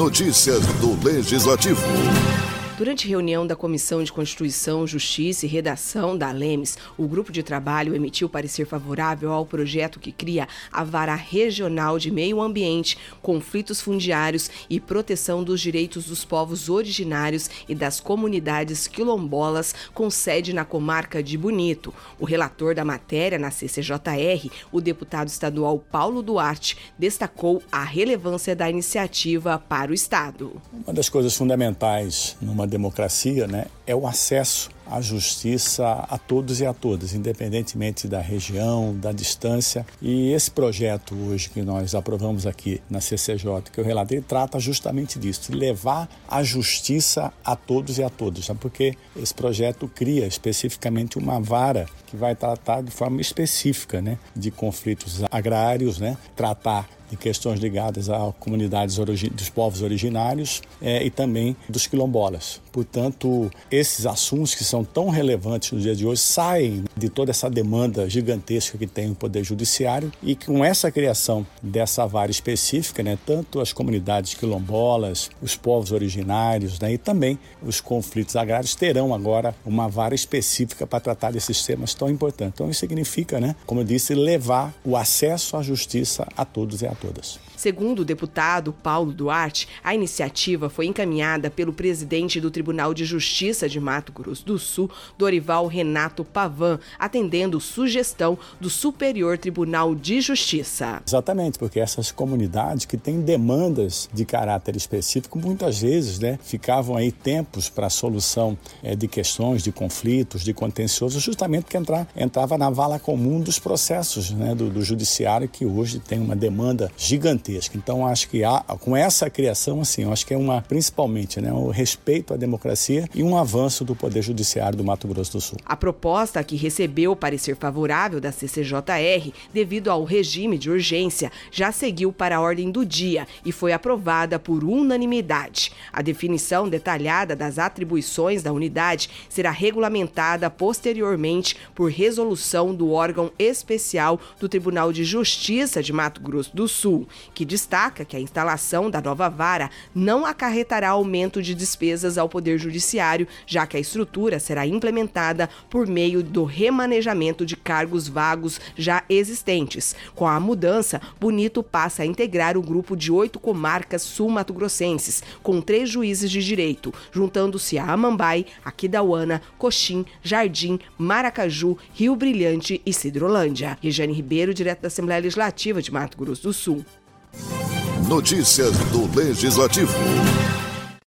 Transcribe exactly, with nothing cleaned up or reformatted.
Notícias do Legislativo. Durante reunião da Comissão de Constituição, Justiça e Redação da Lemes, o grupo de trabalho emitiu parecer favorável ao projeto que cria a Vara Regional de Meio Ambiente, Conflitos Fundiários e Proteção dos Direitos dos Povos Originários e das Comunidades Quilombolas, com sede na comarca de Bonito. O relator da matéria na C C J R, o deputado estadual Paulo Duarte, destacou a relevância da iniciativa para o Estado. Uma das coisas fundamentais numa democracia, né, é o acesso à justiça a todos e a todas, independentemente da região, da distância. E esse projeto hoje que nós aprovamos aqui na C C J, que eu relatei, trata justamente disso, de levar a justiça a todos e a todas, né? Porque esse projeto cria especificamente uma vara que vai tratar de forma específica, né, de conflitos agrários, né, tratar de questões ligadas a comunidades dos povos originários é, e também dos quilombolas. Portanto, esses assuntos que são tão relevantes no dia de hoje saem de toda essa demanda gigantesca que tem o Poder Judiciário e com essa criação dessa vara específica, né, tanto as comunidades quilombolas, os povos originários, né, e também os conflitos agrários terão agora uma vara específica para tratar desses temas tão importantes. Então, isso significa, né, como eu disse, levar o acesso à justiça a todos e a todas. Segundo o deputado Paulo Duarte, a iniciativa foi encaminhada pelo presidente do Tribunal de Justiça de Mato Grosso do Sul, Dorival Renato Pavan, atendendo sugestão do Superior Tribunal de Justiça. Exatamente, porque essas comunidades que têm demandas de caráter específico, muitas vezes, né, ficavam aí tempos para a solução é, de questões, de conflitos, de contenciosos, justamente porque entrar, entrava na vala comum dos processos, né, do, do judiciário, que hoje tem uma demanda gigantesca. Então, acho que há, com essa criação, assim, eu acho que é uma, principalmente, né, o respeito à democracia e um avanço do Poder Judiciário do Mato Grosso do Sul. A proposta, que recebeu o parecer favorável da C C J R, devido ao regime de urgência, já seguiu para a ordem do dia e foi aprovada por unanimidade. A definição detalhada das atribuições da unidade será regulamentada posteriormente por resolução do órgão especial do Tribunal de Justiça de Mato Grosso do Sul, que destaca que a instalação da nova vara não acarretará aumento de despesas ao Poder Judiciário, já que a estrutura será implementada por meio do remanejamento de cargos vagos já existentes. Com a mudança, Bonito passa a integrar o grupo de oito comarcas sul-mato-grossenses, com três juízes de direito, juntando-se a Amambai, Aquidauana, Coxim, Jardim, Maracaju, Rio Brilhante e Cidrolândia. Regiane Ribeiro, direto da Assembleia Legislativa de Mato Grosso do Sul. Notícias do Legislativo.